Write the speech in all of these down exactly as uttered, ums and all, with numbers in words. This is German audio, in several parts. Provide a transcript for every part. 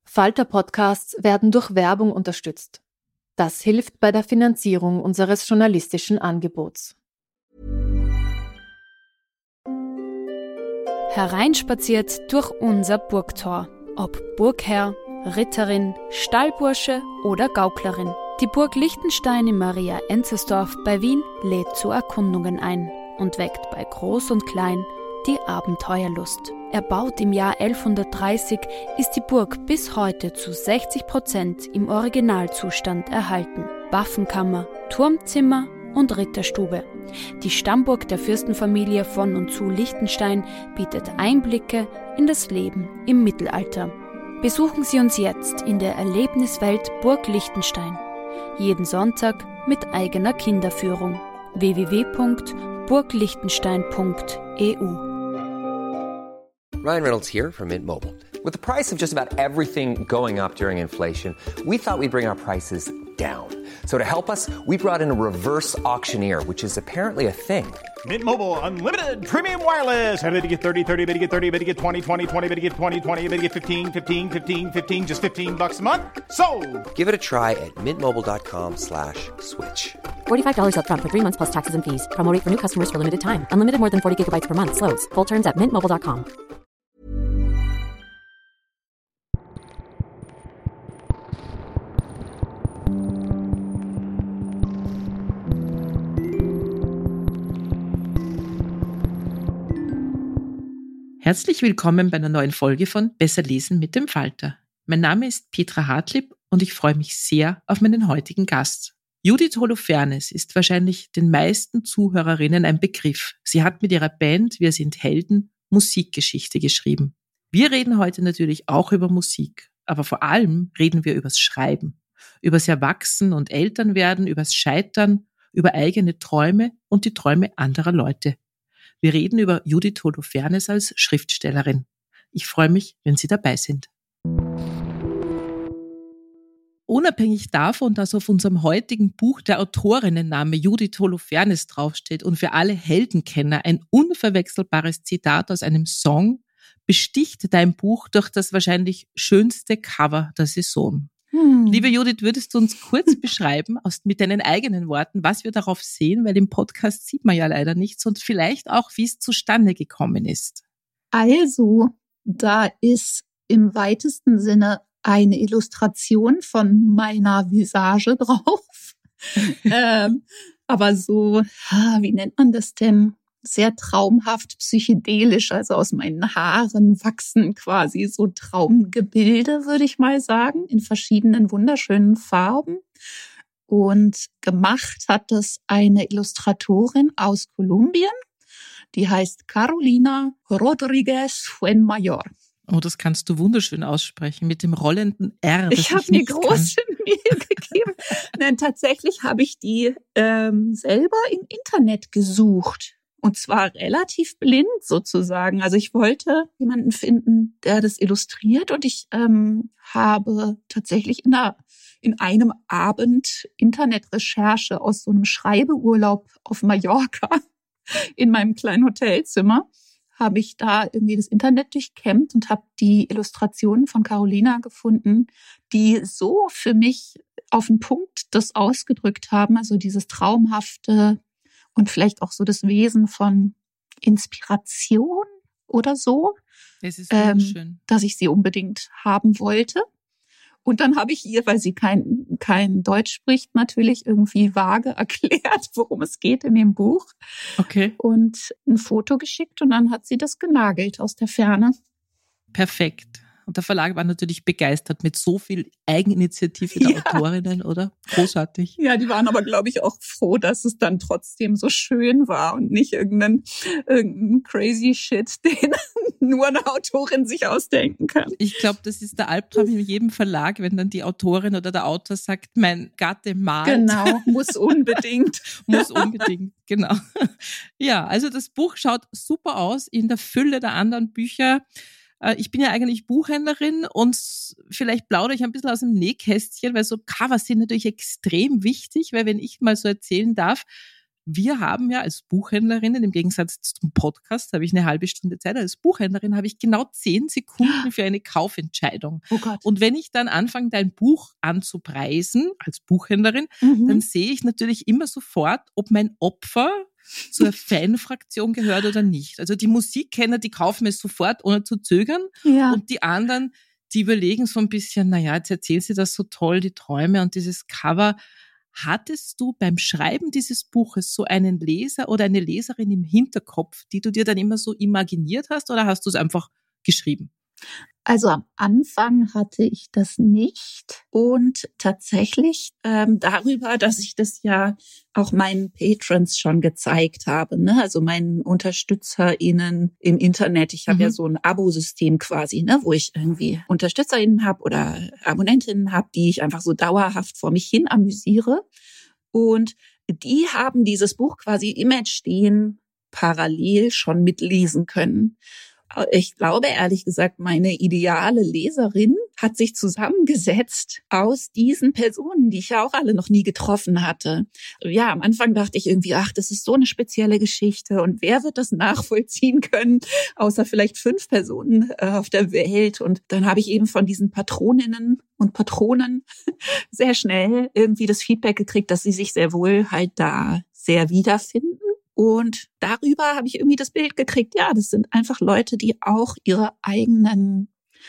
Falter-Podcasts werden durch Werbung unterstützt. Das hilft bei der Finanzierung unseres journalistischen Angebots. Hereinspaziert durch unser Burgtor. Ob Burgherr, Ritterin, Stallbursche oder Gauklerin. Die Burg Liechtenstein in Maria-Enzersdorf bei Wien lädt zu Erkundungen ein und weckt bei Groß und Klein die Abenteuerlust. Erbaut im Jahr elfhundertdreißig, ist die Burg bis heute zu sechzig Prozent im Originalzustand erhalten. Waffenkammer, Turmzimmer und Ritterstube. Die Stammburg der Fürstenfamilie von und zu Liechtenstein bietet Einblicke in das Leben im Mittelalter. Besuchen Sie uns jetzt in der Erlebniswelt Burg Liechtenstein. Jeden Sonntag mit eigener Kinderführung. w w w punkt burg liechtenstein punkt e u Ryan Reynolds here from Mint Mobile. With the price of just about everything going up during inflation, we thought we'd bring our prices down. So to help us, we brought in a reverse auctioneer, which is apparently a thing. Mint Mobile Unlimited Premium Wireless. How to get thirty, thirty, how to get thirty, how to get twenty, twenty, twenty, how to get twenty, twenty, how to get fifteen, fifteen, fifteen, fifteen, just fifteen bucks a month? Sold! Give it a try at mintmobile.com slash switch. forty-five dollars up front for three months plus taxes and fees. Promo rate for new customers for limited time. Unlimited more than forty gigabytes per month. Slows full terms at mint mobile dot com. Herzlich willkommen bei einer neuen Folge von Besser lesen mit dem Falter. Mein Name ist Petra Hartlieb und ich freue mich sehr auf meinen heutigen Gast. Judith Holofernes ist wahrscheinlich den meisten Zuhörerinnen ein Begriff. Sie hat mit ihrer Band Wir sind Helden Musikgeschichte geschrieben. Wir reden heute natürlich auch über Musik, aber vor allem reden wir übers Schreiben, übers Erwachsen- und Elternwerden, übers Scheitern, über eigene Träume und die Träume anderer Leute. Wir reden über Judith Holofernes als Schriftstellerin. Ich freue mich, wenn Sie dabei sind. Unabhängig davon, dass auf unserem heutigen Buch der Autorinnenname Judith Holofernes draufsteht und für alle Heldenkenner ein unverwechselbares Zitat aus einem Song, besticht dein Buch durch das wahrscheinlich schönste Cover der Saison. Hm. Liebe Judith, würdest du uns kurz beschreiben, aus, mit deinen eigenen Worten, was wir darauf sehen, weil im Podcast sieht man ja leider nichts, und vielleicht auch, wie es zustande gekommen ist? Also, da ist im weitesten Sinne eine Illustration von meiner Visage drauf. ähm, aber so, wie nennt man das denn? Sehr traumhaft psychedelisch, also aus meinen Haaren wachsen quasi so Traumgebilde, würde ich mal sagen, in verschiedenen wunderschönen Farben. Und gemacht hat es eine Illustratorin aus Kolumbien, die heißt Carolina Rodriguez Fuenmayor. Oh, das kannst du wunderschön aussprechen mit dem rollenden R. Ich habe mir große Mühe gegeben. Nein, tatsächlich habe ich die ähm, selber im Internet gesucht. Und zwar relativ blind sozusagen. Also ich wollte jemanden finden, der das illustriert. Und ich ähm, habe tatsächlich in, einer, in einem Abend Internetrecherche aus so einem Schreibeurlaub auf Mallorca in meinem kleinen Hotelzimmer, habe ich da irgendwie das Internet durchkämmt und habe die Illustrationen von Carolina gefunden, die so für mich auf den Punkt das ausgedrückt haben. Also dieses traumhafte und vielleicht auch so das Wesen von Inspiration oder so, es ist wunderschön, ähm, dass ich sie unbedingt haben wollte. Und dann habe ich ihr, weil sie kein, kein Deutsch spricht, natürlich irgendwie vage erklärt, worum es geht in dem Buch. Okay. Und ein Foto geschickt und dann hat sie das genagelt aus der Ferne. Perfekt. Und der Verlag war natürlich begeistert mit so viel Eigeninitiative der ja. Autorinnen, oder? Großartig. Ja, die waren aber, glaube ich, auch froh, dass es dann trotzdem so schön war und nicht irgendein, irgendein crazy Shit, den nur eine Autorin sich ausdenken kann. Ich glaube, das ist der Albtraum in jedem Verlag, wenn dann die Autorin oder der Autor sagt, mein Gatte malt. Genau, muss unbedingt. muss unbedingt, genau. Ja, also das Buch schaut super aus in der Fülle der anderen Bücher. Ich bin ja eigentlich Buchhändlerin und vielleicht plaudere ich ein bisschen aus dem Nähkästchen, weil so Covers sind natürlich extrem wichtig, weil wenn ich mal so erzählen darf, wir haben ja als Buchhändlerinnen, im Gegensatz zum Podcast, habe ich eine halbe Stunde Zeit, als Buchhändlerin habe ich genau zehn Sekunden für eine Kaufentscheidung. Oh Gott. Und wenn ich dann anfange, dein Buch anzupreisen, als Buchhändlerin, Mhm. dann sehe ich natürlich immer sofort, ob mein Opfer zur Fanfraktion gehört oder nicht. Also die Musikkenner, die kaufen es sofort, ohne zu zögern. Ja. Und die anderen, die überlegen so ein bisschen, naja, jetzt erzählt sie das so toll, die Träume und dieses Cover. Hattest du beim Schreiben dieses Buches so einen Leser oder eine Leserin im Hinterkopf, die du dir dann immer so imaginiert hast, oder hast du es einfach geschrieben? Also am Anfang hatte ich das nicht und tatsächlich ähm, darüber, dass ich das ja auch meinen Patrons schon gezeigt habe, ne? Also meinen UnterstützerInnen im Internet. Ich habe Mhm. ja so ein Abosystem quasi, ne, wo ich irgendwie UnterstützerInnen habe oder AbonnentInnen habe, die ich einfach so dauerhaft vor mich hin amüsiere. Und die haben dieses Buch quasi im Entstehen parallel schon mitlesen können. Ich glaube, ehrlich gesagt, meine ideale Leserin hat sich zusammengesetzt aus diesen Personen, die ich ja auch alle noch nie getroffen hatte. Ja, am Anfang dachte ich irgendwie, ach, das ist so eine spezielle Geschichte und wer wird das nachvollziehen können, außer vielleicht fünf Personen äh, auf der Welt. Und dann habe ich eben von diesen Patroninnen und Patronen sehr schnell irgendwie das Feedback gekriegt, dass sie sich sehr wohl halt da sehr wiederfinden. Und darüber habe ich irgendwie das Bild gekriegt, ja, das sind einfach Leute, die auch ihre eigenen,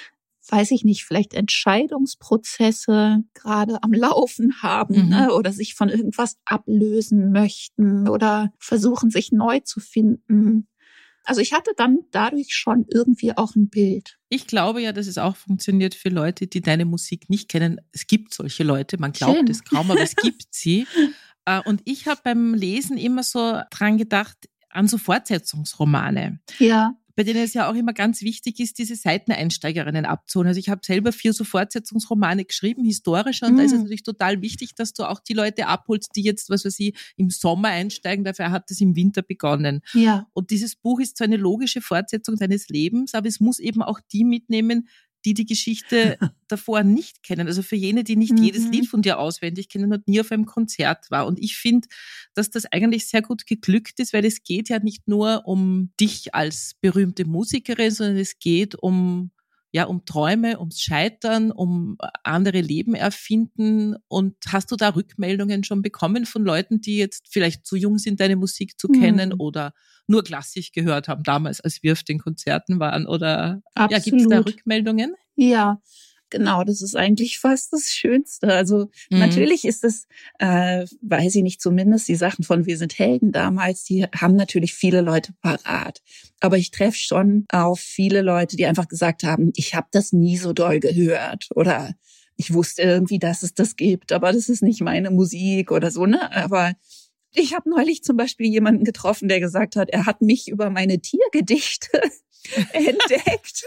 weiß ich nicht, vielleicht Entscheidungsprozesse gerade am Laufen haben, Mhm. ne? Oder sich von irgendwas ablösen möchten oder versuchen, sich neu zu finden. Also ich hatte dann dadurch schon irgendwie auch ein Bild. Ich glaube ja, dass es auch funktioniert für Leute, die deine Musik nicht kennen. Es gibt solche Leute, man glaubt Schön. es kaum, aber es gibt sie. Und ich habe beim Lesen immer so dran gedacht, an so Fortsetzungsromane, Ja. bei denen es ja auch immer ganz wichtig ist, diese Seiteneinsteigerinnen abzuholen. Also ich habe selber vier so Fortsetzungsromane geschrieben, historische, und Mm. da ist es natürlich total wichtig, dass du auch die Leute abholst, die jetzt, was weiß ich, im Sommer einsteigen, dafür hat es im Winter begonnen. Ja. Und dieses Buch ist so eine logische Fortsetzung deines Lebens, aber es muss eben auch die mitnehmen, die die Geschichte davor nicht kennen. Also für jene, die nicht Mhm. jedes Lied von dir auswendig kennen und nie auf einem Konzert war. Und ich finde, dass das eigentlich sehr gut geglückt ist, weil es geht ja nicht nur um dich als berühmte Musikerin, sondern es geht um ja, um Träume, ums Scheitern, um andere Leben erfinden. Und hast du da Rückmeldungen schon bekommen von Leuten, die jetzt vielleicht zu jung sind, deine Musik zu kennen, Mhm. oder nur klassisch gehört haben damals, als wir auf den Konzerten waren? Oder ja, Absolut. gibt es da Rückmeldungen? Ja, genau, das ist eigentlich fast das Schönste. Also Mhm. natürlich ist es, äh, weiß ich nicht, zumindest die Sachen von Wir sind Helden damals, die haben natürlich viele Leute parat. Aber ich treffe schon auf viele Leute, die einfach gesagt haben, ich habe das nie so doll gehört oder ich wusste irgendwie, dass es das gibt, aber das ist nicht meine Musik oder so, ne? Aber ich habe neulich zum Beispiel jemanden getroffen, der gesagt hat, er hat mich über meine Tiergedichte entdeckt.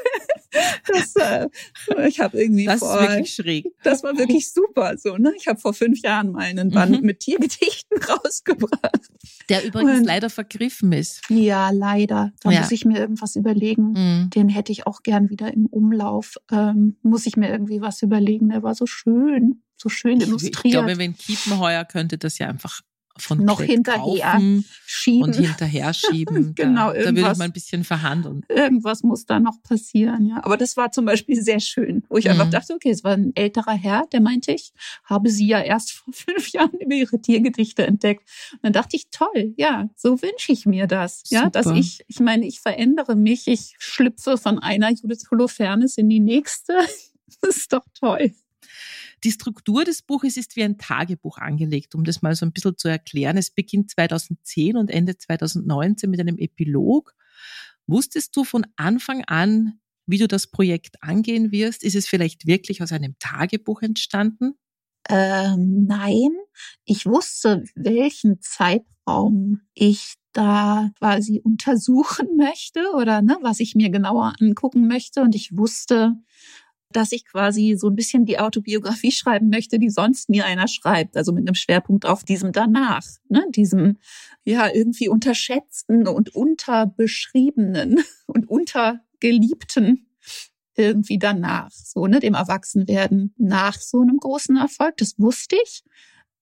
Das, äh, ich habe irgendwie Das vor, ist wirklich schräg. das war wirklich super. So, ne? Ich habe vor fünf Jahren mal einen Band Mhm. mit Tiergedichten rausgebracht. Der übrigens Und- leider vergriffen ist. Ja, leider. Da Ja. muss ich mir irgendwas überlegen. Mhm. Den hätte ich auch gern wieder im Umlauf. Ähm, muss ich mir irgendwie was überlegen. Der war so schön, so schön Ich, illustriert. ich glaube, wenn Kiepenheuer könnte das ja einfach von Noch Klett hinterher kaufen schieben. und hinterher schieben. Genau, da, da würde ich irgendwas. mal ein bisschen verhandeln. Irgendwas muss da noch passieren, ja. Aber das war zum Beispiel sehr schön, wo ich Mhm. einfach dachte, okay, es war ein älterer Herr, der meinte, ich habe sie ja erst vor fünf Jahren über ihre Tiergedichte entdeckt. Und dann dachte ich, toll, ja, so wünsche ich mir das. Ja, Super. dass ich, ich meine, ich verändere mich, ich schlüpfe von einer Judith Holofernes in die nächste. Das ist doch toll. Die Struktur des Buches ist wie ein Tagebuch angelegt, um das mal so ein bisschen zu erklären. Es beginnt zweitausendzehn und endet zweitausendneunzehn mit einem Epilog. Wusstest du von Anfang an, wie du das Projekt angehen wirst? Ist es vielleicht wirklich aus einem Tagebuch entstanden? Ähm, nein, ich wusste, welchen Zeitraum ich da quasi untersuchen möchte oder ne, was ich mir genauer angucken möchte. Und ich wusste, dass ich quasi so ein bisschen die Autobiografie schreiben möchte, die sonst nie einer schreibt. Also mit einem Schwerpunkt auf diesem danach, ne, diesem ja irgendwie unterschätzten und unterbeschriebenen und untergeliebten irgendwie danach, so, ne, dem Erwachsenwerden nach so einem großen Erfolg. Das wusste ich.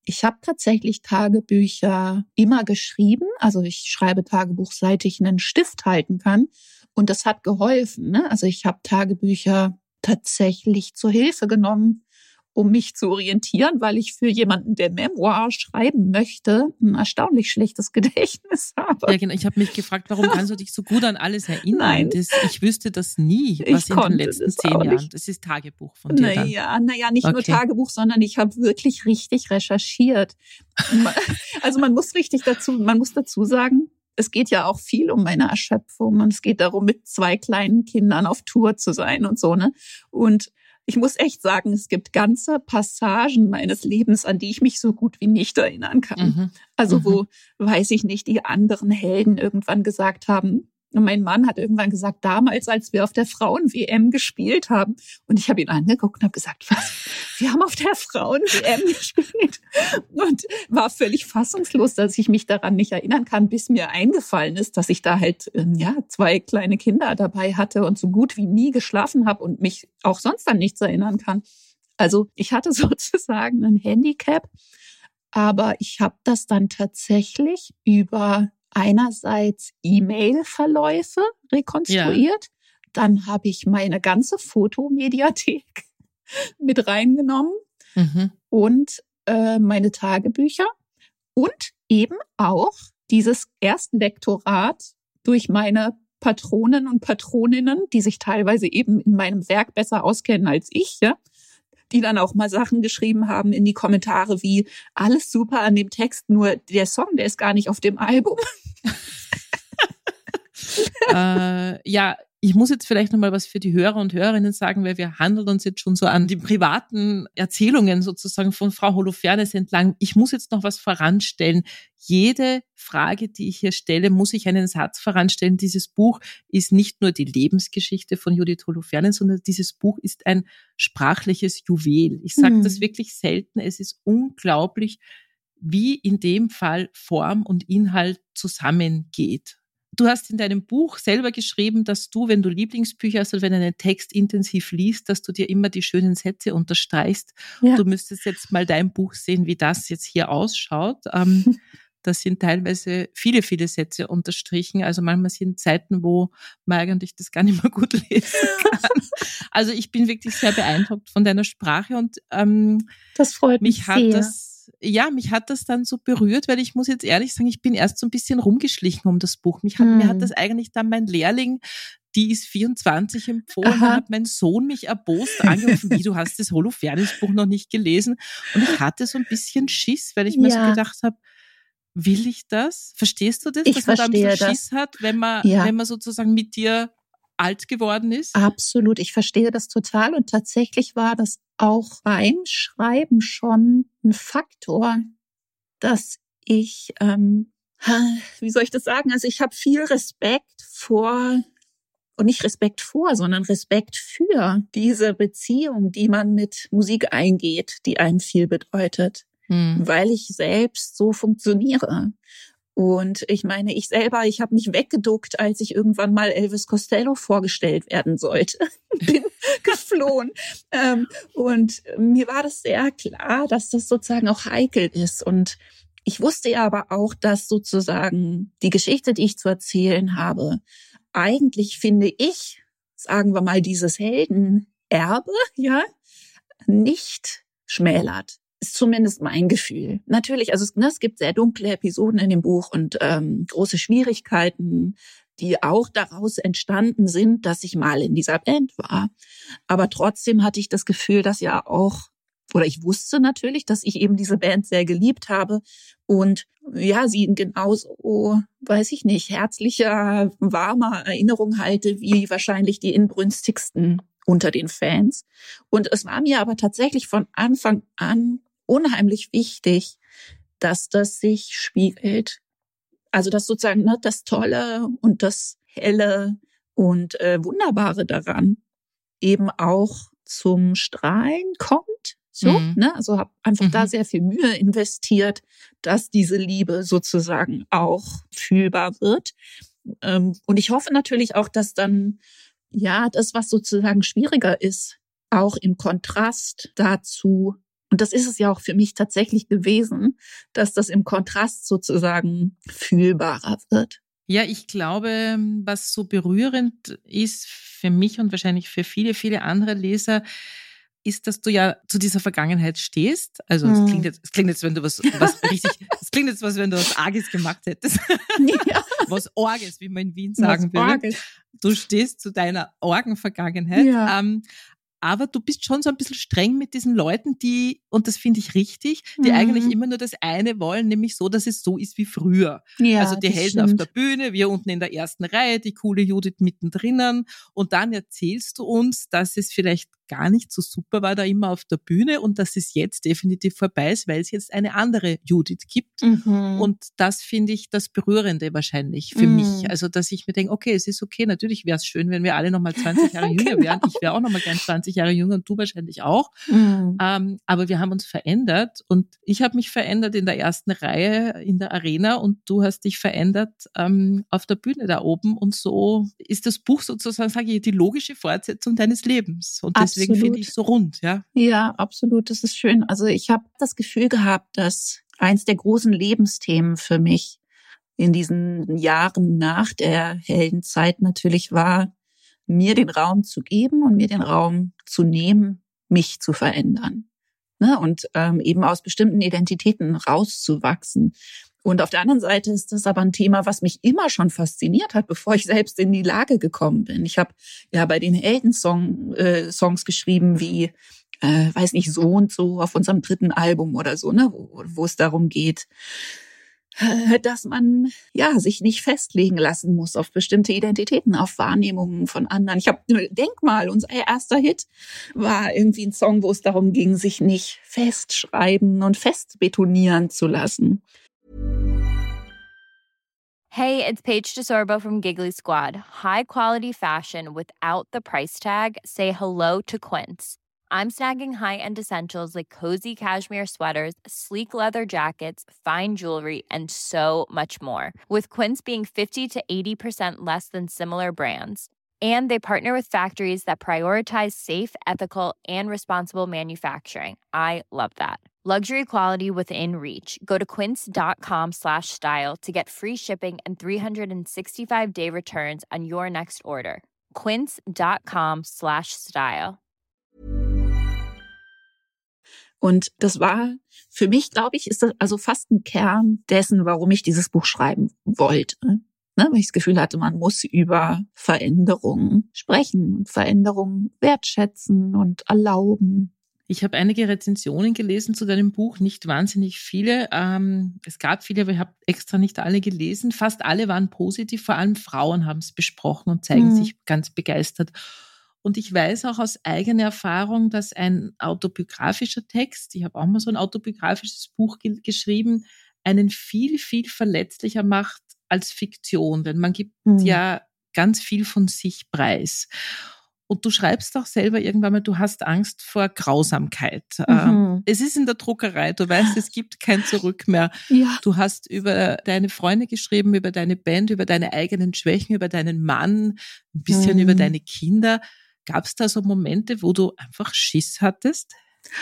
Ich habe tatsächlich Tagebücher immer geschrieben. Also ich schreibe Tagebuch, seit ich einen Stift halten kann. Und das hat geholfen, ne? Also ich habe Tagebücher tatsächlich zur Hilfe genommen, um mich zu orientieren, weil ich für jemanden, der Memoir schreiben möchte, ein erstaunlich schlechtes Gedächtnis habe. Ja, genau. Ich habe mich gefragt, warum kannst du dich so gut an alles erinnern? Nein. Das, ich wüsste das nie, was Ich in den konnte letzten das zehn auch Jahren. nicht. Das ist Tagebuch von dir dann. Naja, naja, nicht nur Okay. Tagebuch, sondern ich habe wirklich richtig recherchiert. Also man muss richtig dazu, man muss dazu sagen, es geht ja auch viel um meine Erschöpfung und es geht darum, mit zwei kleinen Kindern auf Tour zu sein und so, ne? Und ich muss echt sagen, es gibt ganze Passagen meines Lebens, an die ich mich so gut wie nicht erinnern kann. Mhm. Also Mhm. wo, weiß ich nicht, die anderen Helden irgendwann gesagt haben, und mein Mann hat irgendwann gesagt, damals, als wir auf der Frauen-W M gespielt haben, und ich habe ihn angeguckt und habe gesagt, was? Wir haben auf der Frauen-W M gespielt und war völlig fassungslos, dass ich mich daran nicht erinnern kann, bis mir eingefallen ist, dass ich da halt ja zwei kleine Kinder dabei hatte und so gut wie nie geschlafen habe und mich auch sonst an nichts erinnern kann. Also ich hatte sozusagen ein Handicap, aber ich habe das dann tatsächlich über einerseits E-Mail-Verläufe rekonstruiert, ja. Dann habe ich meine ganze Fotomediathek mit reingenommen mhm. und äh, meine Tagebücher und eben auch dieses Erstlektorat durch meine Patronen und Patroninnen, die sich teilweise eben in meinem Werk besser auskennen als ich, ja, die dann auch mal Sachen geschrieben haben in die Kommentare wie, alles super an dem Text, nur der Song, der ist gar nicht auf dem Album. äh, ja, ich muss jetzt vielleicht nochmal was für die Hörer und Hörerinnen sagen, weil wir handeln uns jetzt schon so an die privaten Erzählungen sozusagen von Frau Holofernes entlang. Ich muss jetzt noch was voranstellen. Jede Frage, die ich hier stelle, muss ich einen Satz voranstellen. Dieses Buch ist nicht nur die Lebensgeschichte von Judith Holofernes, sondern dieses Buch ist ein sprachliches Juwel. Ich sage mhm. das wirklich selten. Es ist unglaublich, wie in dem Fall Form und Inhalt zusammengeht. Du hast in deinem Buch selber geschrieben, dass du, wenn du Lieblingsbücher hast oder wenn du einen Text intensiv liest, dass du dir immer die schönen Sätze unterstreichst. Ja. Du müsstest jetzt mal dein Buch sehen, wie das jetzt hier ausschaut. Ähm, das sind teilweise viele, viele Sätze unterstrichen. Also manchmal sind Seiten, wo man eigentlich das gar nicht mehr gut lesen kann. Also ich bin wirklich sehr beeindruckt von deiner Sprache und ähm, das freut mich, mich hat sehr. das Ja, mich hat das dann so berührt, weil ich muss jetzt ehrlich sagen, ich bin erst so ein bisschen rumgeschlichen um das Buch. Mich hat, hm. mir hat das eigentlich dann mein Lehrling, die ist vierundzwanzig, empfohlen. Aha. Dann hat mein Sohn mich erbost angerufen, wie, du hast das Holofernes-Buch noch nicht gelesen. Und ich hatte so ein bisschen Schiss, weil ich mir ja. so gedacht habe, will ich das? Verstehst du das? Ich dass man da ein bisschen das. Schiss hat, wenn man, ja. wenn man sozusagen mit dir alt geworden ist? Absolut, ich verstehe das total und tatsächlich war das auch beim Schreiben schon ein Faktor, dass ich, ähm, wie soll ich das sagen, also ich habe viel Respekt vor, und nicht Respekt vor, sondern Respekt für diese Beziehung, die man mit Musik eingeht, die einem viel bedeutet, hm. weil ich selbst so funktioniere. Und ich meine, ich selber, ich habe mich weggeduckt, als ich irgendwann mal Elvis Costello vorgestellt werden sollte. Bin geflohen. Ähm, und mir war das sehr klar, dass das sozusagen auch heikel ist. Und ich wusste ja aber auch, dass sozusagen die Geschichte, die ich zu erzählen habe, eigentlich finde ich, sagen wir mal, dieses Heldenerbe, ja, nicht schmälert. Ist zumindest mein Gefühl. Natürlich, also es, ne, es gibt sehr dunkle Episoden in dem Buch und ähm, große Schwierigkeiten, die auch daraus entstanden sind, dass ich mal in dieser Band war. Aber trotzdem hatte ich das Gefühl, dass ja auch, oder ich wusste natürlich, dass ich eben diese Band sehr geliebt habe und ja, sie in genauso, weiß ich nicht, herzlicher, warmer Erinnerung halte, wie wahrscheinlich die inbrünstigsten unter den Fans. Und es war mir aber tatsächlich von Anfang an unheimlich wichtig, dass das sich spiegelt. Also dass sozusagen ne, das Tolle und das Helle und äh, Wunderbare daran eben auch zum Strahlen kommt. So, mhm. ne? Also habe einfach mhm. da sehr viel Mühe investiert, dass diese Liebe sozusagen auch fühlbar wird. Ähm, und ich hoffe natürlich auch, dass dann ja das, was sozusagen schwieriger ist, auch im Kontrast dazu Und das ist es ja auch für mich tatsächlich gewesen, dass das im Kontrast sozusagen fühlbarer wird. Ja, ich glaube, was so berührend ist für mich und wahrscheinlich für viele, viele andere Leser, ist, dass du ja zu dieser Vergangenheit stehst. Also es klingt jetzt, es klingt jetzt, wenn du was, was richtig, es klingt jetzt, was wenn du was Arges gemacht hättest. Ja. Was Orges, wie man in Wien sagen würde. Du stehst zu deiner Orgenvergangenheit. Ja. Ähm, aber du bist schon so ein bisschen streng mit diesen Leuten, die, und das finde ich richtig, die mhm. eigentlich immer nur das eine wollen, nämlich so, dass es so ist wie früher. Ja, also die Helden stimmt. auf der Bühne, wir unten in der ersten Reihe, die coole Judith mittendrin. Und dann erzählst du uns, dass es vielleicht gar nicht so super war da immer auf der Bühne und dass es jetzt definitiv vorbei ist, weil es jetzt eine andere Judith gibt. Mhm. Und das finde ich das Berührende wahrscheinlich für mhm. mich. Also, dass ich mir denke, okay, es ist okay, natürlich wäre es schön, wenn wir alle nochmal zwanzig Jahre jünger genau. wären. Ich wäre auch nochmal gern zwanzig Jahre jünger und du wahrscheinlich auch. Mhm. Ähm, aber wir haben uns verändert und ich habe mich verändert in der ersten Reihe in der Arena und du hast dich verändert ähm, auf der Bühne da oben und so ist das Buch sozusagen, sage ich, die logische Fortsetzung deines Lebens. Und deswegen Deswegen finde ich so rund, ja. Ja, absolut, das ist schön. Also ich habe das Gefühl gehabt, dass eins der großen Lebensthemen für mich in diesen Jahren nach der Heldenzeit natürlich war, mir den Raum zu geben und mir den Raum zu nehmen, mich zu verändern. Ne? Und ähm, eben aus bestimmten Identitäten rauszuwachsen. Und auf der anderen Seite ist das aber ein Thema, was mich immer schon fasziniert hat, bevor ich selbst in die Lage gekommen bin. Ich habe ja bei den Heldensong äh, Songs geschrieben wie, äh, weiß nicht, so und so auf unserem dritten Album oder so, ne, wo, wo es darum geht, äh, dass man ja sich nicht festlegen lassen muss auf bestimmte Identitäten, auf Wahrnehmungen von anderen. Ich habe, denk mal, unser erster Hit war irgendwie ein Song, wo es darum ging, sich nicht festschreiben und festbetonieren zu lassen. Hey, it's Paige DeSorbo from Giggly Squad. High quality fashion without the price tag. Say hello to Quince. I'm snagging high-end essentials like cozy cashmere sweaters, sleek leather jackets, fine jewelry, and so much more. With Quince being fifty to eighty percent less than similar brands. And they partner with factories that prioritize safe, ethical, and responsible manufacturing. I love that. Luxury quality within reach. Go to quince.com slash style to get free shipping and three sixty-five day returns on your next order. Quince.com slash style. Und das war für mich, glaube ich, ist das also fast ein Kern dessen, warum ich dieses Buch schreiben wollte. Ne, weil ich das Gefühl hatte, man muss über Veränderungen sprechen, Veränderungen wertschätzen und erlauben. Ich habe einige Rezensionen gelesen zu deinem Buch, nicht wahnsinnig viele. Ähm, es gab viele, aber ich habe extra nicht alle gelesen. Fast alle waren positiv, vor allem Frauen haben es besprochen und zeigen mhm. sich ganz begeistert. Und ich weiß auch aus eigener Erfahrung, dass ein autobiografischer Text, ich habe auch mal so ein autobiografisches Buch ge- geschrieben, einen viel, viel verletzlicher macht als Fiktion, denn man gibt mhm. ja ganz viel von sich preis. Und du schreibst auch selber irgendwann mal, du hast Angst vor Grausamkeit. Mhm. Es ist in der Druckerei, du weißt, es gibt kein Zurück mehr. Ja. Du hast über deine Freunde geschrieben, über deine Band, über deine eigenen Schwächen, über deinen Mann, ein bisschen mhm. über deine Kinder. Gab es da so Momente, wo du einfach Schiss hattest?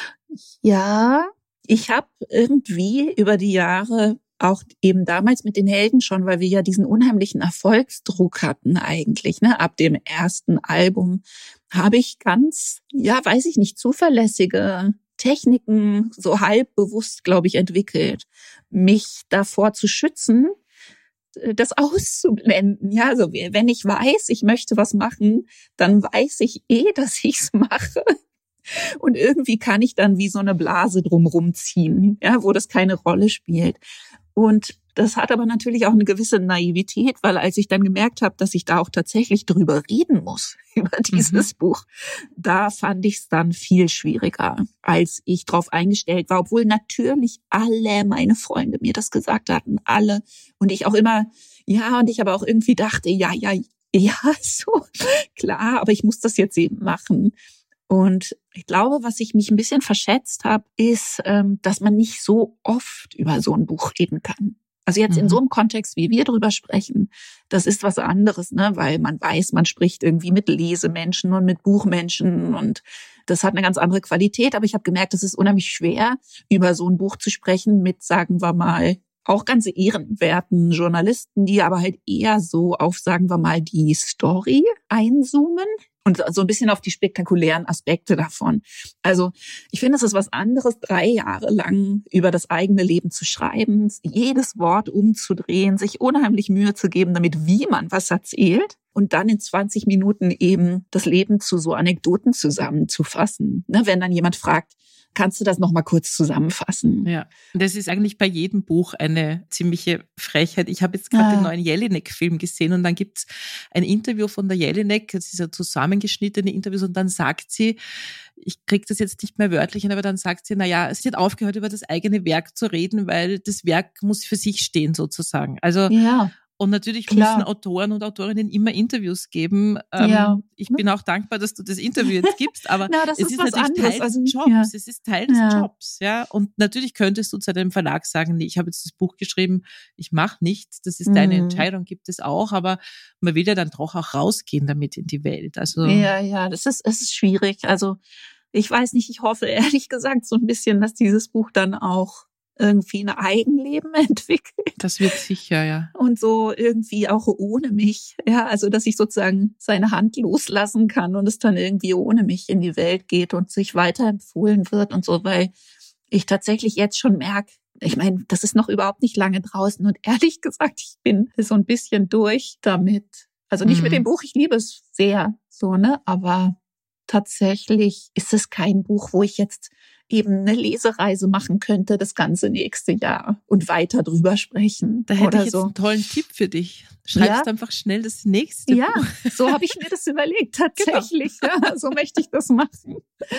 Ja, ich habe irgendwie über die Jahre auch eben damals mit den Helden schon, weil wir ja diesen unheimlichen Erfolgsdruck hatten eigentlich, ne? Ab dem ersten Album habe ich ganz, ja, weiß ich nicht, zuverlässige Techniken so halb bewusst, glaube ich, entwickelt, mich davor zu schützen, das auszublenden. Ja, also wenn ich weiß, ich möchte was machen, dann weiß ich eh, dass ich's mache. Und irgendwie kann ich dann wie so eine Blase drumrum ziehen, ja, wo das keine Rolle spielt. Und das hat aber natürlich auch eine gewisse Naivität, weil als ich dann gemerkt habe, dass ich da auch tatsächlich drüber reden muss, über dieses mhm. Buch, da fand ich es dann viel schwieriger, als ich drauf eingestellt war, obwohl natürlich alle meine Freunde mir das gesagt hatten, alle. Und ich auch immer, ja, und ich aber auch irgendwie dachte, ja, ja, ja, so, klar, aber ich muss das jetzt eben machen. Und ich glaube, was ich mich ein bisschen verschätzt habe, ist, dass man nicht so oft über so ein Buch reden kann. Also jetzt mhm. in so einem Kontext, wie wir drüber sprechen, das ist was anderes, ne? Weil man weiß, man spricht irgendwie mit Lesemenschen und mit Buchmenschen und das hat eine ganz andere Qualität, aber ich habe gemerkt, es ist unheimlich schwer, über so ein Buch zu sprechen mit, sagen wir mal, auch ganz ehrenwerten Journalisten, die aber halt eher so auf, sagen wir mal, die Story einzoomen und so ein bisschen auf die spektakulären Aspekte davon. Also ich finde, es ist was anderes, drei Jahre lang über das eigene Leben zu schreiben, jedes Wort umzudrehen, sich unheimlich Mühe zu geben, damit wie man was erzählt und dann in zwanzig Minuten eben das Leben zu so Anekdoten zusammenzufassen. Ne, wenn dann jemand fragt, kannst du das noch mal kurz zusammenfassen? Ja, und das ist eigentlich bei jedem Buch eine ziemliche Frechheit. Ich habe jetzt gerade ja. den neuen Jelinek-Film gesehen und dann gibt's ein Interview von der Jelinek, das ist ein zusammengeschnittene Interviews und dann sagt sie, ich kriege das jetzt nicht mehr wörtlich hin, aber dann sagt sie, na ja, sie hat aufgehört, über das eigene Werk zu reden, weil das Werk muss für sich stehen sozusagen. Also ja. Und natürlich Klar. müssen Autoren und Autorinnen immer Interviews geben. Ähm, ja. Ich bin auch dankbar, dass du das Interview jetzt gibst, aber Na, das es ist ist was natürlich anderes. Teil Also, des Jobs. ja. Es ist Teil des Ja. Jobs, ja. Und natürlich könntest du zu deinem Verlag sagen, nee, ich habe jetzt das Buch geschrieben, ich mache nichts. Das ist Mhm. deine Entscheidung, gibt es auch, aber man will ja dann doch auch rausgehen damit in die Welt. Also Ja, ja, das ist, es ist schwierig. Also ich weiß nicht, ich hoffe ehrlich gesagt so ein bisschen, dass dieses Buch dann auch irgendwie ein Eigenleben entwickelt. das wird sicher, ja. Und so irgendwie auch ohne mich. Ja, also dass ich sozusagen seine Hand loslassen kann und es dann irgendwie ohne mich in die Welt geht und sich weiterempfohlen wird und so, weil ich tatsächlich jetzt schon merke, ich meine, das ist noch überhaupt nicht lange draußen und ehrlich gesagt, ich bin so ein bisschen durch damit. Also nicht Mhm. mit dem Buch, ich liebe es sehr, so, ne, aber tatsächlich ist es kein Buch, wo ich jetzt eben eine Lesereise machen könnte das ganze nächste Jahr und weiter drüber sprechen. Da hätte oder ich jetzt so. einen tollen Tipp für dich. Schreibst Ja? einfach schnell das nächste Ja, Buch. so habe ich mir das überlegt, tatsächlich. Ja, so möchte ich das machen.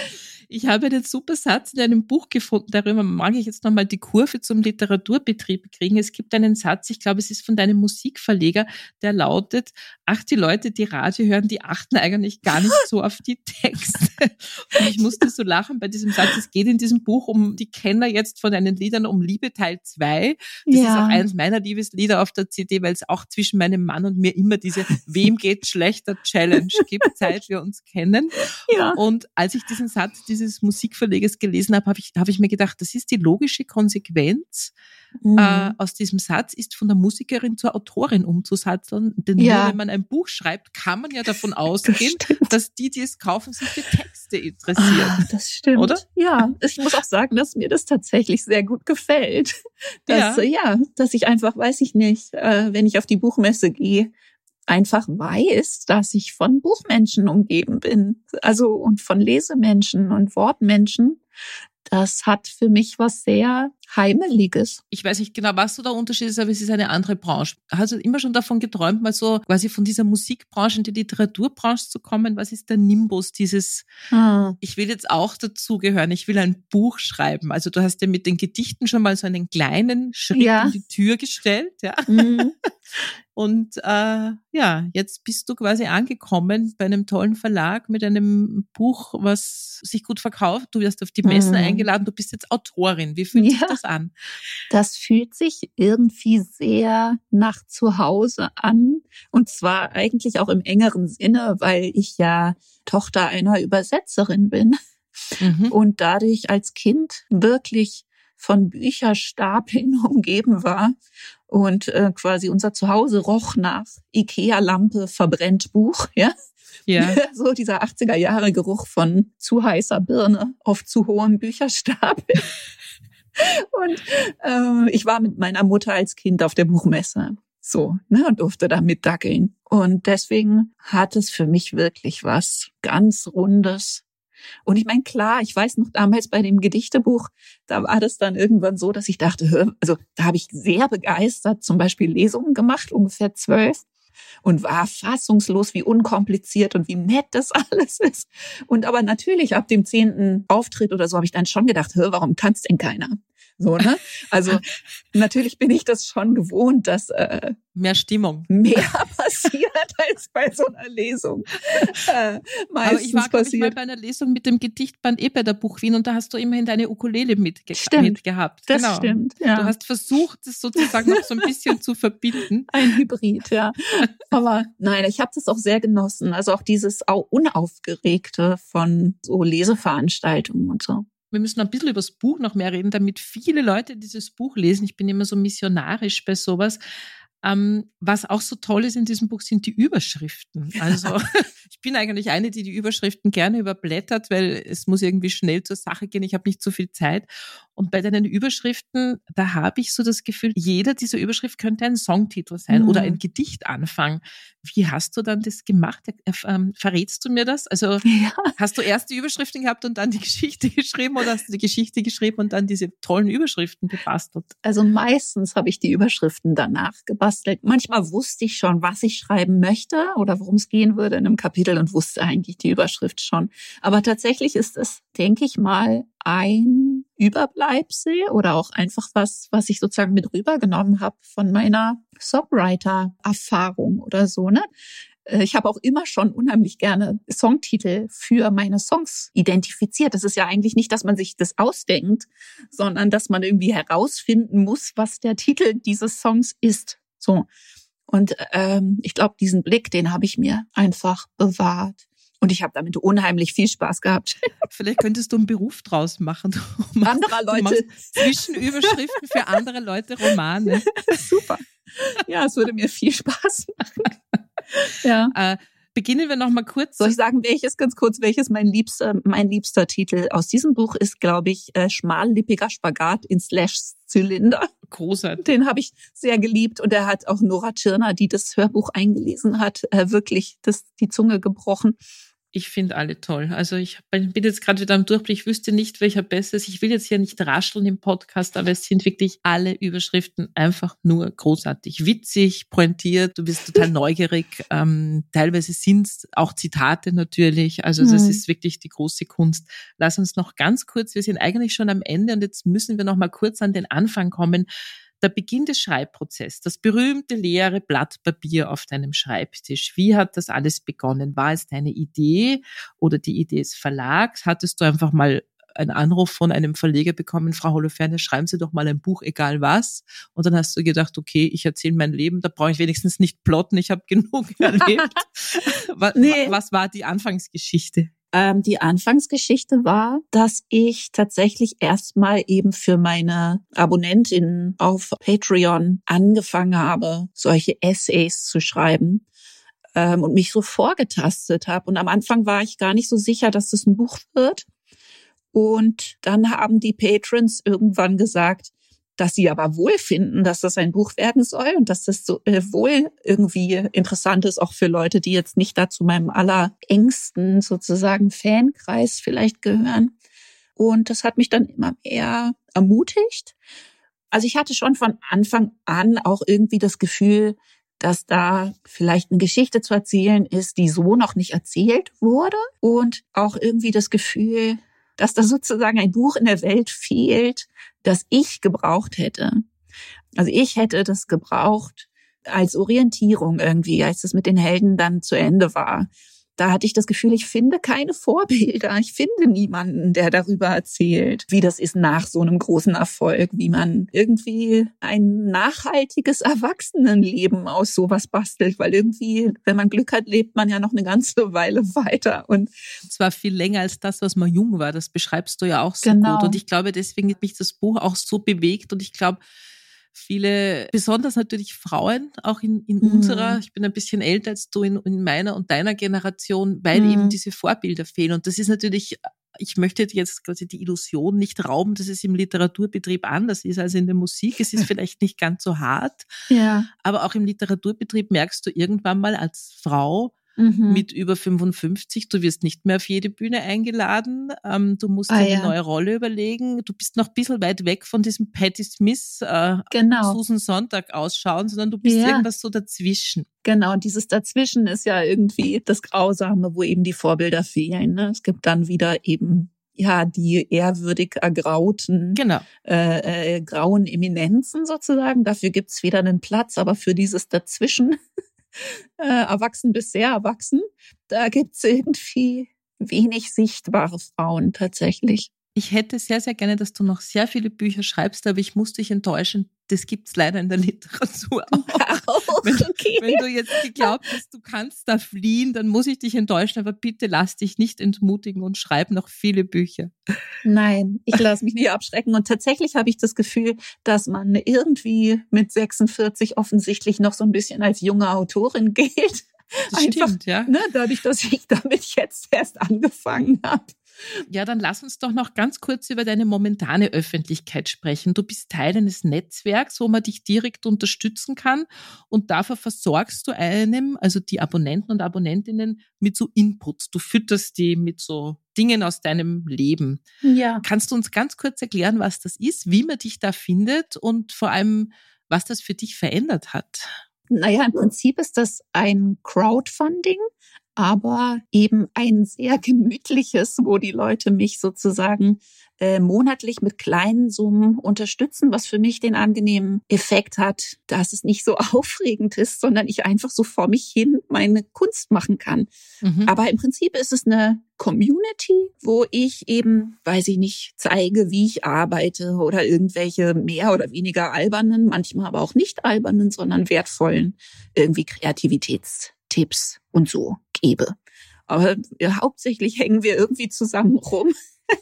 Ich habe einen super Satz in einem Buch gefunden, darüber mag ich jetzt nochmal die Kurve zum Literaturbetrieb kriegen. Es gibt einen Satz, ich glaube, es ist von deinem Musikverleger, der lautet, ach, die Leute, die Radio hören, die achten eigentlich gar nicht so auf die Texte. Und ich musste so lachen bei diesem Satz. Es geht in diesem Buch um die Kenner jetzt von deinen Liedern um Liebe Teil zwei. Das Ja. ist auch eines meiner Liebeslieder auf der C D, weil es auch zwischen meinem Mann und mir immer diese Wem geht schlechter Challenge gibt, seit wir uns kennen. Ja. Und als ich diesen Satz dieses Musikverlegers gelesen habe, habe ich, habe ich mir gedacht, das ist die logische Konsequenz Mhm. äh, aus diesem Satz, ist von der Musikerin zur Autorin umzusatteln. Denn Ja. nur wenn man ein Buch schreibt, kann man ja davon ausgehen, stimmt. dass die, die es kaufen, sich für Texte interessieren. Ah, das stimmt. Oder? Ja, ich muss auch sagen, dass mir das tatsächlich sehr gut gefällt. Dass, Ja. ja. ja, dass ich einfach, weiß ich nicht, äh, wenn ich auf die Buchmesse gehe, einfach weiß, dass ich von Buchmenschen umgeben bin. Also und von Lesemenschen und Wortmenschen. Das hat für mich was sehr Heimeliges. Ich weiß nicht genau, was so der Unterschied ist, aber es ist eine andere Branche. Hast du immer schon davon geträumt, mal so quasi von dieser Musikbranche in die Literaturbranche zu kommen? Was ist der Nimbus, dieses, Ah. ich will jetzt auch dazugehören, ich will ein Buch schreiben. Also du hast ja mit den Gedichten schon mal so einen kleinen Schritt Ja. in die Tür gestellt, ja. Mhm. Und äh, ja, jetzt bist du quasi angekommen bei einem tollen Verlag mit einem Buch, was sich gut verkauft. Du wirst auf die Messen Mhm. eingeladen, du bist jetzt Autorin. Wie fühlt Ja. sich das an? Das fühlt sich irgendwie sehr nach Zuhause an. Und zwar eigentlich auch im engeren Sinne, weil ich ja Tochter einer Übersetzerin bin Mhm. und dadurch als Kind wirklich von Bücherstapeln umgeben war. Und äh, quasi unser Zuhause roch nach Ikea-Lampe, verbrennt Buch, ja. Ja. So dieser achtziger Jahre Geruch von zu heißer Birne auf zu hohem Bücherstapel. Und äh, ich war mit meiner Mutter als Kind auf der Buchmesse. So, ne, und durfte da mitdackeln. Und deswegen hat es für mich wirklich was ganz Rundes. Und ich meine, klar, ich weiß noch damals bei dem Gedichtebuch, da war das dann irgendwann so, dass ich dachte, hör, also da habe ich sehr begeistert zum Beispiel Lesungen gemacht, ungefähr zwölf, und war fassungslos, wie unkompliziert und wie nett das alles ist. Und aber natürlich ab dem zehnten Auftritt oder so habe ich dann schon gedacht, hör, warum kann's denn keiner? So, ne? Also natürlich bin ich das schon gewohnt, dass äh, mehr Stimmung, mehr passiert als bei so einer Lesung. Äh, meistens Aber ich war, glaube ich, mal passiert. bei einer Lesung mit dem Gedichtband eh bei der Buch Wien und da hast du immerhin deine Ukulele mitge- Stimmt, mitgehabt. Das Genau. stimmt, ja. Du hast versucht, es sozusagen noch so ein bisschen zu verbinden. Ein Hybrid, ja. Aber nein, ich habe das auch sehr genossen. Also auch dieses au- Unaufgeregte von so Leseveranstaltungen und so. Wir müssen ein bisschen über das Buch noch mehr reden, damit viele Leute dieses Buch lesen. Ich bin immer so missionarisch bei sowas. Ähm, was auch so toll ist in diesem Buch, sind die Überschriften. Also ich bin eigentlich eine, die die Überschriften gerne überblättert, weil es muss irgendwie schnell zur Sache gehen. Ich habe nicht so viel Zeit. Und bei deinen Überschriften, da habe ich so das Gefühl, jeder dieser Überschrift könnte ein Songtitel sein mhm. oder ein Gedichtanfang. Wie hast du dann das gemacht? Ähm, verrätst du mir das? Also ja. Hast du erst die Überschriften gehabt und dann die Geschichte geschrieben oder hast du die Geschichte geschrieben und dann diese tollen Überschriften gebastelt? Also meistens habe ich die Überschriften danach gebastelt. Manchmal wusste ich schon, was ich schreiben möchte oder worum es gehen würde in einem Kapitel und wusste eigentlich die Überschrift schon. Aber tatsächlich ist es, denke ich mal, ein Überbleibsel oder auch einfach was, was ich sozusagen mit rübergenommen habe von meiner Songwriter-Erfahrung oder so, ne? Ich habe auch immer schon unheimlich gerne Songtitel für meine Songs identifiziert. Das ist ja eigentlich nicht, dass man sich das ausdenkt, sondern dass man irgendwie herausfinden muss, was der Titel dieses Songs ist. So. Und ähm, ich glaube, diesen Blick, den habe ich mir einfach bewahrt. Und ich habe damit unheimlich viel Spaß gehabt. Vielleicht könntest du einen Beruf draus machen. Du machst, Anderer Leute. Du machst Zwischenüberschriften für andere Leute Romane. Super. Ja, es würde mir viel Spaß machen. Ja. Äh, beginnen wir noch mal kurz. Soll ich sagen, welches ganz kurz, welches mein liebster, mein liebster Titel aus diesem Buch ist, glaube ich, äh, Schmallippiger Spagat in Slash-Zylinder. Großartig. Den Den habe ich sehr geliebt und er hat auch Nora Tschirner, die das Hörbuch eingelesen hat, äh, wirklich das, die Zunge gebrochen. Ich finde alle toll. Also ich bin jetzt gerade wieder am Durchblick. Ich wüsste nicht, welcher besser ist. Ich will jetzt hier nicht rascheln im Podcast, aber es sind wirklich alle Überschriften einfach nur großartig. Witzig, pointiert, du bist total neugierig. Ähm, teilweise sind es auch Zitate natürlich. Also das mhm. ist wirklich die große Kunst. Lass uns noch ganz kurz, wir sind eigentlich schon am Ende und jetzt müssen wir noch mal kurz an den Anfang kommen. Der Beginn des Schreibprozesses, das berühmte leere Blatt Papier auf deinem Schreibtisch. Wie hat das alles begonnen? War es deine Idee oder die Idee des Verlags? Hattest du einfach mal einen Anruf von einem Verleger bekommen, Frau Holofernes, schreiben Sie doch mal ein Buch, egal was. Und dann hast du gedacht, okay, ich erzähle mein Leben, da brauche ich wenigstens nicht plotten, ich habe genug erlebt. was, nee. was war die Anfangsgeschichte? Ähm, die Anfangsgeschichte war, dass ich tatsächlich erstmal eben für meine Abonnentinnen auf Patreon angefangen habe, solche Essays zu schreiben ähm, und mich so vorgetastet habe. Und am Anfang war ich gar nicht so sicher, dass das ein Buch wird. Und dann haben die Patrons irgendwann gesagt, dass sie aber wohl finden, dass das ein Buch werden soll und dass das so äh, wohl irgendwie interessant ist, auch für Leute, die jetzt nicht da zu meinem allerengsten sozusagen Fankreis vielleicht gehören. Und das hat mich dann immer mehr ermutigt. Also ich hatte schon von Anfang an auch irgendwie das Gefühl, dass da vielleicht eine Geschichte zu erzählen ist, die so noch nicht erzählt wurde. Und auch irgendwie das Gefühl, dass da sozusagen ein Buch in der Welt fehlt, das ich gebraucht hätte. Also ich hätte das gebraucht als Orientierung irgendwie, als es mit den Helden dann zu Ende war. Da hatte ich das Gefühl, ich finde keine Vorbilder. Ich finde niemanden, der darüber erzählt, wie das ist nach so einem großen Erfolg, wie man irgendwie ein nachhaltiges Erwachsenenleben aus sowas bastelt. Weil irgendwie, wenn man Glück hat, lebt man ja noch eine ganze Weile weiter. Und zwar viel länger als das, was man jung war. Das beschreibst du ja auch so genau. gut. Und ich glaube, deswegen hat mich das Buch auch so bewegt. Und ich glaube, viele, besonders natürlich Frauen, auch in, in mhm. unserer, ich bin ein bisschen älter als du, in, in meiner und deiner Generation, weil mhm. eben diese Vorbilder fehlen. Und das ist natürlich, ich möchte jetzt quasi die Illusion nicht rauben, dass es im Literaturbetrieb anders ist als in der Musik. Es ist vielleicht nicht ganz so hart, ja. aber auch im Literaturbetrieb merkst du irgendwann mal als Frau, Mhm. mit über fünfundfünfzig, du wirst nicht mehr auf jede Bühne eingeladen, ähm, du musst ah, dir eine ja. neue Rolle überlegen, du bist noch ein bisschen weit weg von diesem Patti Smith, äh, genau. Susan Sonntag ausschauen, sondern du bist ja. irgendwas so dazwischen. Genau, und dieses Dazwischen ist ja irgendwie das Grausame, wo eben die Vorbilder fehlen. Ne? Es gibt dann wieder eben ja die ehrwürdig ergrauten, genau. äh, äh, grauen Eminenzen sozusagen. Dafür gibt's wieder einen Platz, aber für dieses dazwischen, äh, erwachsen bis sehr erwachsen, da gibt's irgendwie wenig sichtbare Frauen tatsächlich. Ich hätte sehr, sehr gerne, dass du noch sehr viele Bücher schreibst, aber ich muss dich enttäuschen, das gibt's leider in der Literatur auch. auch wenn, okay. wenn du jetzt geglaubt hast, du kannst da fliehen, dann muss ich dich enttäuschen, aber bitte lass dich nicht entmutigen und schreib noch viele Bücher. Nein, ich lasse mich nicht abschrecken. Und tatsächlich habe ich das Gefühl, dass man irgendwie mit sechsundvierzig offensichtlich noch so ein bisschen als junge Autorin gilt. Das Einfach, stimmt, ja. Ne, dadurch, dass ich damit jetzt erst angefangen habe. Ja, dann lass uns doch noch ganz kurz über deine momentane Öffentlichkeit sprechen. Du bist Teil eines Netzwerks, wo man dich direkt unterstützen kann und dafür versorgst du einem, also die Abonnenten und Abonnentinnen, mit so Inputs. Du fütterst die mit so Dingen aus deinem Leben. Ja. Kannst du uns ganz kurz erklären, was das ist, wie man dich da findet und vor allem, was das für dich verändert hat? Naja, im Prinzip ist das ein Crowdfunding, aber eben ein sehr gemütliches, wo die Leute mich sozusagen äh, monatlich mit kleinen Summen unterstützen, was für mich den angenehmen Effekt hat, dass es nicht so aufregend ist, sondern ich einfach so vor mich hin meine Kunst machen kann. Mhm. Aber im Prinzip ist es eine Community, wo ich eben, weiß ich nicht, zeige, wie ich arbeite oder irgendwelche mehr oder weniger albernen, manchmal aber auch nicht albernen, sondern wertvollen irgendwie Kreativitätstipps und so gebe. Aber ja, hauptsächlich hängen wir irgendwie zusammen rum.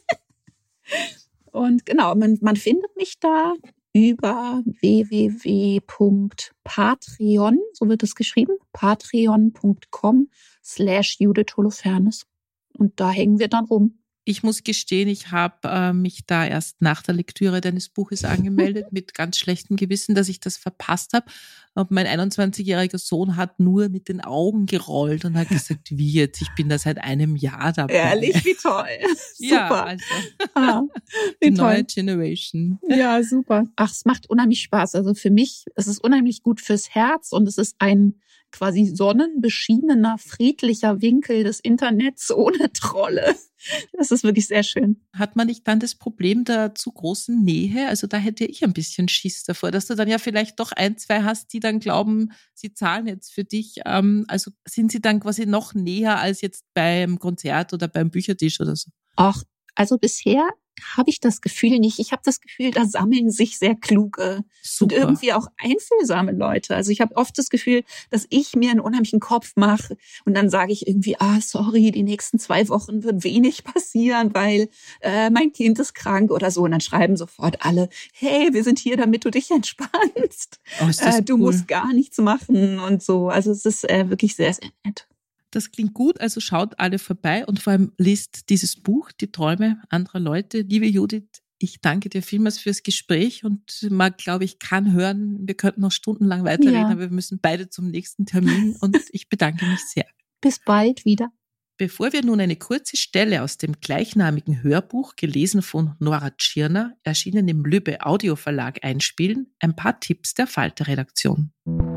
Und genau, man, man findet mich da über w w w punkt patreon, so wird es geschrieben, patreon punkt com slash Judith Holofernes. Und da hängen wir dann rum. Ich muss gestehen, ich habe äh, mich da erst nach der Lektüre deines Buches angemeldet, mit ganz schlechtem Gewissen, dass ich das verpasst habe. Und mein einundzwanzigjähriger Sohn hat nur mit den Augen gerollt und hat gesagt, wie jetzt, ich bin da seit einem Jahr dabei. Ehrlich, wie toll. Ja, super. Also ah, die toll. Neue Generation. Ja, super. Ach, es macht unheimlich Spaß. Also für mich, es ist unheimlich gut fürs Herz und es ist ein quasi sonnenbeschienener, friedlicher Winkel des Internets ohne Trolle. Das ist wirklich sehr schön. Hat man nicht dann das Problem der zu großen Nähe? Also da hätte ich ein bisschen Schiss davor, dass du dann ja vielleicht doch ein, zwei hast, die dann glauben, sie zahlen jetzt für dich. Also sind sie dann quasi noch näher als jetzt beim Konzert oder beim Büchertisch oder so? Ach, also bisher habe ich das Gefühl nicht. Ich habe das Gefühl, da sammeln sich sehr kluge Super. Und irgendwie auch einfühlsame Leute. Also ich habe oft das Gefühl, dass ich mir einen unheimlichen Kopf mache und dann sage ich irgendwie, ah, sorry, die nächsten zwei Wochen wird wenig passieren, weil äh, mein Kind ist krank oder so. Und dann schreiben sofort alle, hey, wir sind hier, damit du dich entspannst. Oh, ist das äh, du cool. musst gar nichts machen und so. Also es ist äh, wirklich sehr, sehr nett. Das klingt gut, also schaut alle vorbei und vor allem liest dieses Buch, Die Träume anderer Leute. Liebe Judith, ich danke dir vielmals fürs Gespräch und man, glaube ich, kann hören, wir könnten noch stundenlang weiterreden, ja. aber wir müssen beide zum nächsten Termin und ich bedanke mich sehr. Bis bald wieder. Bevor wir nun eine kurze Stelle aus dem gleichnamigen Hörbuch, gelesen von Nora Tschirner, erschienen im Lübbe Audioverlag, einspielen, ein paar Tipps der Falter-Redaktion.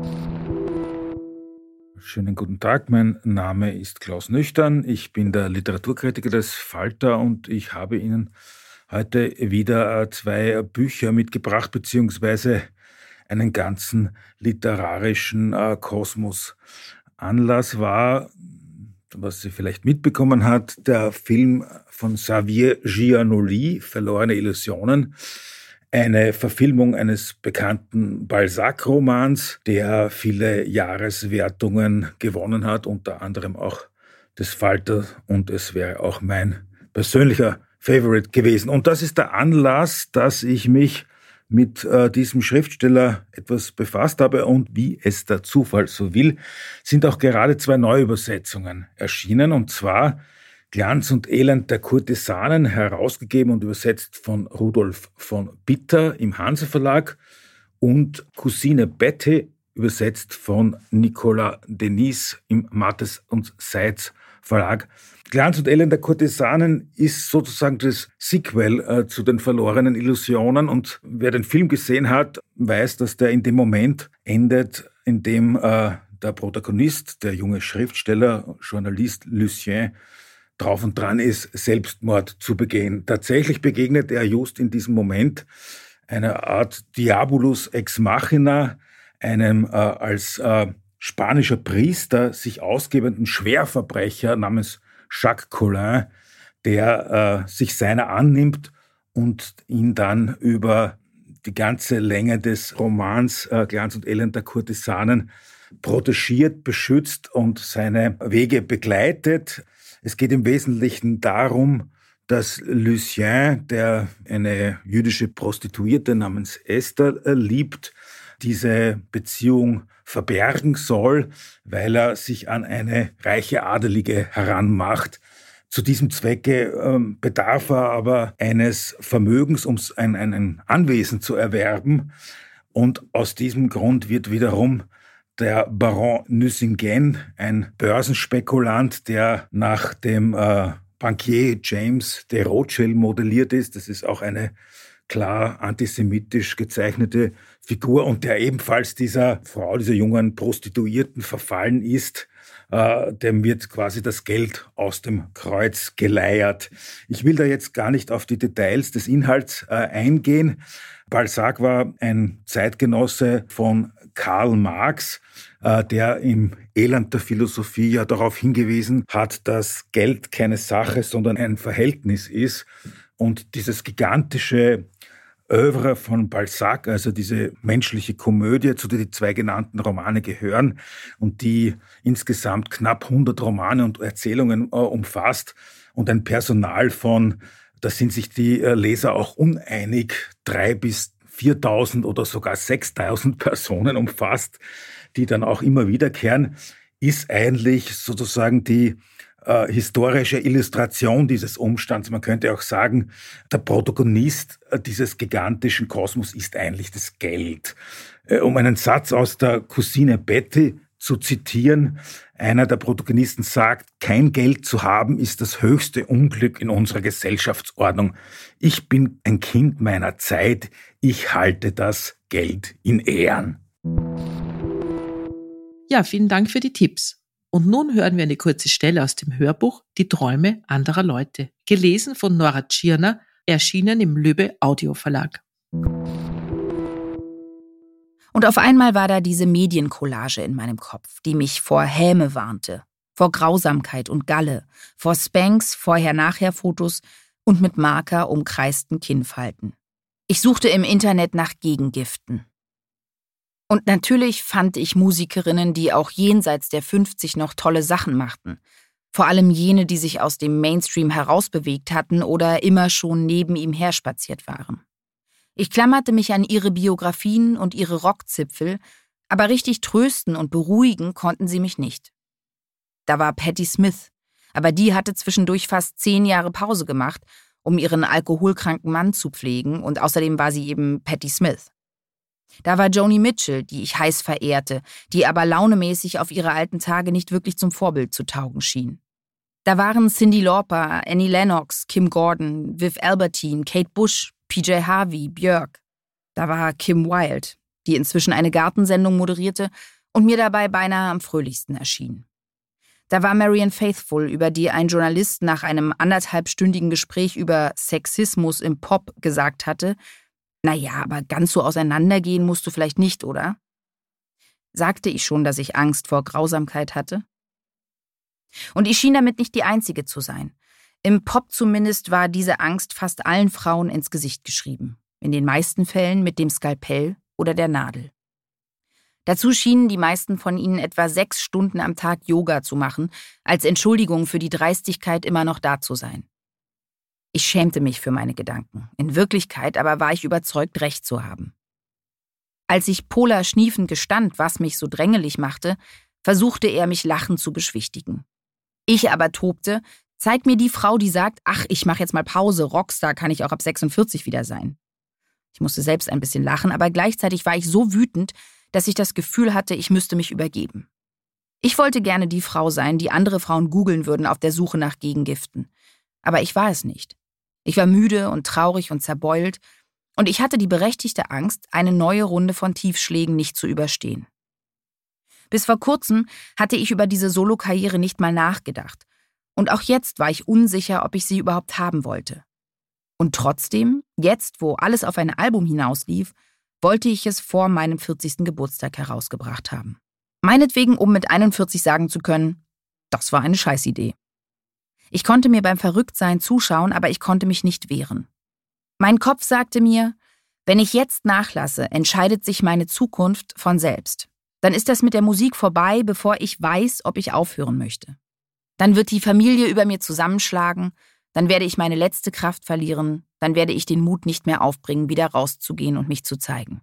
Schönen guten Tag, mein Name ist Klaus Nüchtern, ich bin der Literaturkritiker des Falter und ich habe Ihnen heute wieder zwei Bücher mitgebracht, beziehungsweise einen ganzen literarischen äh, Kosmos. Anlass war, was Sie vielleicht mitbekommen hat, der Film von Xavier Giannoli, Verlorene Illusionen, eine Verfilmung eines bekannten Balzac-Romans, der viele Jahreswertungen gewonnen hat, unter anderem auch des Falter, und es wäre auch mein persönlicher Favorite gewesen. Und das ist der Anlass, dass ich mich mit äh, diesem Schriftsteller etwas befasst habe, und wie es der Zufall so will, sind auch gerade zwei Neuübersetzungen erschienen, und zwar Glanz und Elend der Kurtisanen, herausgegeben und übersetzt von Rudolf von Bitter im Hanse Verlag, und Cousine Betty, übersetzt von Nicolas Denis im Mattes und Seitz Verlag. Glanz und Elend der Kurtisanen ist sozusagen das Sequel äh, zu den verlorenen Illusionen, und wer den Film gesehen hat, weiß, dass der in dem Moment endet, in dem äh, der Protagonist, der junge Schriftsteller, Journalist Lucien, drauf und dran ist, Selbstmord zu begehen. Tatsächlich begegnet er just in diesem Moment einer Art Diabolus ex machina, einem äh, als äh, spanischer Priester sich ausgebenden Schwerverbrecher namens Jacques Collin, der äh, sich seiner annimmt und ihn dann über die ganze Länge des Romans äh, Glanz und Elend der Kurtisanen protegiert, beschützt und seine Wege begleitet. Es geht im Wesentlichen darum, dass Lucien, der eine jüdische Prostituierte namens Esther äh, liebt, diese Beziehung verbergen soll, weil er sich an eine reiche Adelige heranmacht. Zu diesem Zwecke ähm, bedarf er aber eines Vermögens, um ein, ein Anwesen zu erwerben. Und aus diesem Grund wird wiederum der Baron Nucingen, ein Börsenspekulant, der nach dem äh, Bankier James de Rothschild modelliert ist. Das ist auch eine klar antisemitisch gezeichnete Figur und der ebenfalls dieser Frau, dieser jungen Prostituierten verfallen ist. Äh, dem wird quasi das Geld aus dem Kreuz geleiert. Ich will da jetzt gar nicht auf die Details des Inhalts äh, eingehen. Balzac war ein Zeitgenosse von Karl Marx, äh, der im Elend der Philosophie ja darauf hingewiesen hat, dass Geld keine Sache, sondern ein Verhältnis ist. Und dieses gigantische Œuvre von Balzac, also diese menschliche Komödie, zu der die zwei genannten Romane gehören und die insgesamt knapp hundert Romane und Erzählungen äh, umfasst und ein Personal von, da sind sich die äh, Leser auch uneinig, drei bis viertausend oder sogar sechstausend Personen umfasst, die dann auch immer wiederkehren, ist eigentlich sozusagen die Äh, historische Illustration dieses Umstands. Man könnte auch sagen, der Protagonist äh, dieses gigantischen Kosmos ist eigentlich das Geld. Äh, um einen Satz aus der Cousine Betty zu zitieren, einer der Protagonisten sagt, kein Geld zu haben ist das höchste Unglück in unserer Gesellschaftsordnung. Ich bin ein Kind meiner Zeit, ich halte das Geld in Ehren. Ja, vielen Dank für die Tipps. Und nun hören wir eine kurze Stelle aus dem Hörbuch Die Träume anderer Leute, gelesen von Nora Tschirner, erschienen im Löbe Audioverlag. Und auf einmal war da diese Mediencollage in meinem Kopf, die mich vor Häme warnte, vor Grausamkeit und Galle, vor Spanks, Vorher-Nachher-Fotos und mit Marker umkreisten Kinnfalten. Ich suchte im Internet nach Gegengiften. Und natürlich fand ich Musikerinnen, die auch jenseits der fünfzig noch tolle Sachen machten. Vor allem jene, die sich aus dem Mainstream herausbewegt hatten oder immer schon neben ihm herspaziert waren. Ich klammerte mich an ihre Biografien und ihre Rockzipfel, aber richtig trösten und beruhigen konnten sie mich nicht. Da war Patti Smith, aber die hatte zwischendurch fast zehn Jahre Pause gemacht, um ihren alkoholkranken Mann zu pflegen, und außerdem war sie eben Patti Smith. Da war Joni Mitchell, die ich heiß verehrte, die aber launemäßig auf ihre alten Tage nicht wirklich zum Vorbild zu taugen schien. Da waren Cyndi Lauper, Annie Lennox, Kim Gordon, Viv Albertine, Kate Bush, P J Harvey, Björk. Da war Kim Wilde, die inzwischen eine Gartensendung moderierte und mir dabei beinahe am fröhlichsten erschien. Da war Marianne Faithfull, über die ein Journalist nach einem anderthalbstündigen Gespräch über Sexismus im Pop gesagt hatte, naja, aber ganz so auseinandergehen musst du vielleicht nicht, oder? Sagte ich schon, dass ich Angst vor Grausamkeit hatte? Und ich schien damit nicht die Einzige zu sein. Im Pop zumindest war diese Angst fast allen Frauen ins Gesicht geschrieben. In den meisten Fällen mit dem Skalpell oder der Nadel. Dazu schienen die meisten von ihnen etwa sechs Stunden am Tag Yoga zu machen, als Entschuldigung für die Dreistigkeit, immer noch da zu sein. Ich schämte mich für meine Gedanken. In Wirklichkeit aber war ich überzeugt, recht zu haben. Als ich Pola schniefend gestand, was mich so drängelig machte, versuchte er, mich lachend zu beschwichtigen. Ich aber tobte, zeig mir die Frau, die sagt, ach, ich mache jetzt mal Pause, Rockstar kann ich auch ab sechsundvierzig wieder sein. Ich musste selbst ein bisschen lachen, aber gleichzeitig war ich so wütend, dass ich das Gefühl hatte, ich müsste mich übergeben. Ich wollte gerne die Frau sein, die andere Frauen googeln würden auf der Suche nach Gegengiften. Aber ich war es nicht. Ich war müde und traurig und zerbeult und ich hatte die berechtigte Angst, eine neue Runde von Tiefschlägen nicht zu überstehen. Bis vor kurzem hatte ich über diese Solokarriere nicht mal nachgedacht Und auch jetzt war ich unsicher, ob ich sie überhaupt haben wollte. Und trotzdem, jetzt wo alles auf ein Album hinauslief, wollte ich es vor meinem vierzigsten Geburtstag herausgebracht haben. Meinetwegen, um mit einundvierzig sagen zu können, das war eine Scheißidee. Ich konnte mir beim Verrücktsein zuschauen, aber ich konnte mich nicht wehren. Mein Kopf sagte mir, wenn ich jetzt nachlasse, entscheidet sich meine Zukunft von selbst. Dann ist das mit der Musik vorbei, bevor ich weiß, ob ich aufhören möchte. Dann wird die Familie über mir zusammenschlagen, dann werde ich meine letzte Kraft verlieren, dann werde ich den Mut nicht mehr aufbringen, wieder rauszugehen und mich zu zeigen.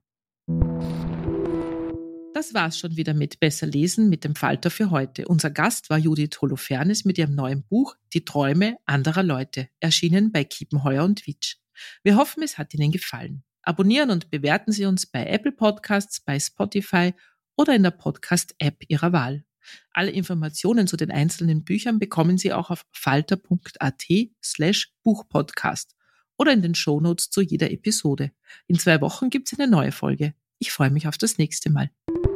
Das war's schon wieder mit Besser lesen mit dem Falter für heute. Unser Gast war Judith Holofernes mit ihrem neuen Buch Die Träume anderer Leute, erschienen bei Kiepenheuer und Witsch. Wir hoffen, es hat Ihnen gefallen. Abonnieren und bewerten Sie uns bei Apple Podcasts, bei Spotify oder in der Podcast-App Ihrer Wahl. Alle Informationen zu den einzelnen Büchern bekommen Sie auch auf falter.at slash Buchpodcast oder in den Shownotes zu jeder Episode. In zwei Wochen gibt's eine neue Folge. Ich freue mich auf das nächste Mal.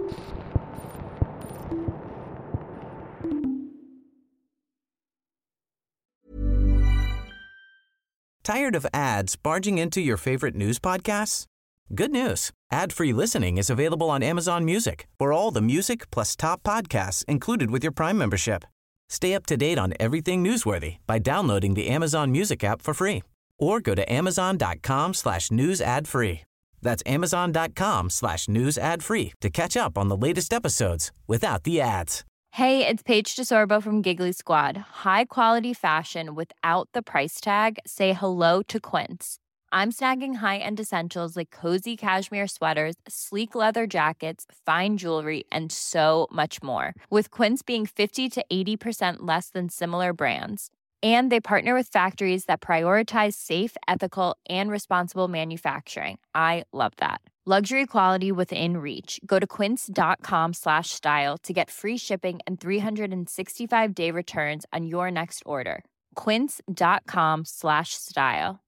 Tired of ads barging into your favorite news podcasts? Good news. Ad-free listening is available on Amazon Music for all the music plus top podcasts included with your Prime membership. Stay up to date on everything newsworthy by downloading the Amazon Music app for free or go to amazon.com slash news ad free. That's amazon.com slash news ad free to catch up on the latest episodes without the ads. Hey, it's Paige DeSorbo from Giggly Squad. High quality fashion without the price tag. Say hello to Quince. I'm snagging high-end essentials like cozy cashmere sweaters, sleek leather jackets, fine jewelry, and so much more. With Quince being fifty to eighty percent less than similar brands. And they partner with factories that prioritize safe, ethical, and responsible manufacturing. I love that. Luxury quality within reach. Go to quince.com slash style to get free shipping and three sixty-five day returns on your next order. Quince.com slash style.